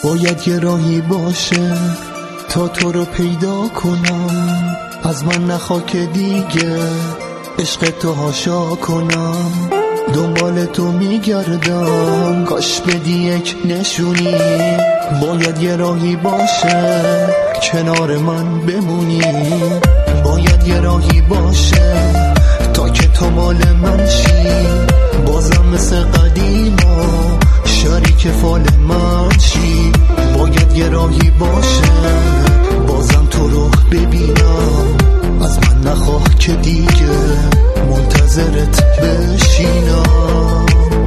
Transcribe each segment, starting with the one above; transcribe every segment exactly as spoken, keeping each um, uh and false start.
باید یه راهی باشه تا تو رو پیدا کنم، از من نخوا که دیگه عشق تو هاشا کنم. دنبال تو میگردم کاش بدی یک نشونی، باید یه راهی باشه کنار من بمونی. باید یه راهی باشه تا که تو مال من شی، بازم مثل قدیما شریک فال من شی. باید یه راهی باشه بازم تو رو ببینم، از من نخواه که دیگه منتظرت بشینم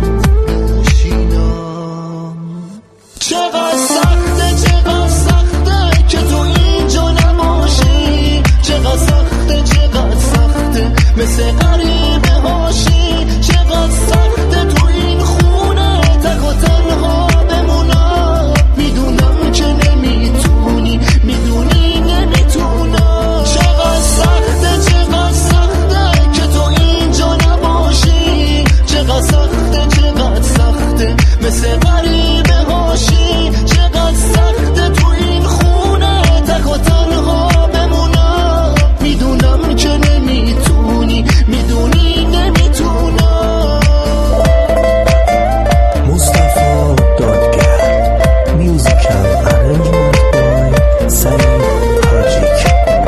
بشینم. چقدر سخته چقدر سخته که تو اینجا نباشی، چقدر سخته چقدر سخته مثل غریبه هاشی. چقدر سخته تو این خونه تک و تنها بمونم، میدونم که نمیتونی، میدونی نمیتونم. چقدر سخته چقدر سخته که تو اینجا نباشی، چقدر سخته چقدر سخته مثل غریبه هاشی. چقدر سخته تو این خونه تک و تنها بمونم، میدونم که نمیتونی، میدونی نمیتونم. مصطفی دادگر، میوزیکال ارنجمنت بای سعید تاجیک.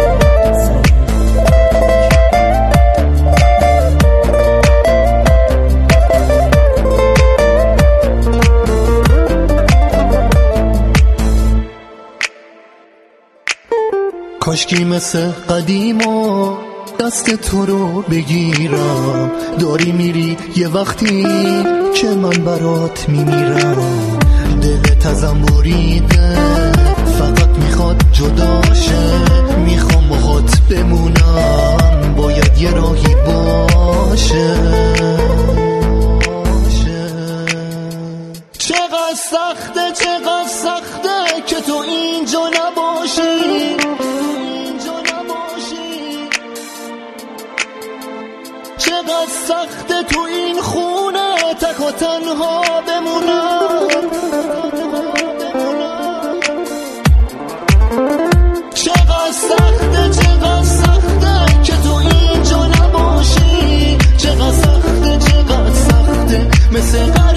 کاشکی مثل قدیما دست تو رو بگیرم، داری میری یه وقتی که من برات میمیرم. دلت ازم بریده فقط میخواد جداشه، میخوام باهات بمونم، باید یه راهی باشه. چقدر سخته چقدر سخته که تو اینجا نباشی، چقدر سخته تو این خونه تک و تنها بمونم. چقدر سخته چقدر سخته که تو اینجا نباشی، چقدر سخته چقدر سخته مثل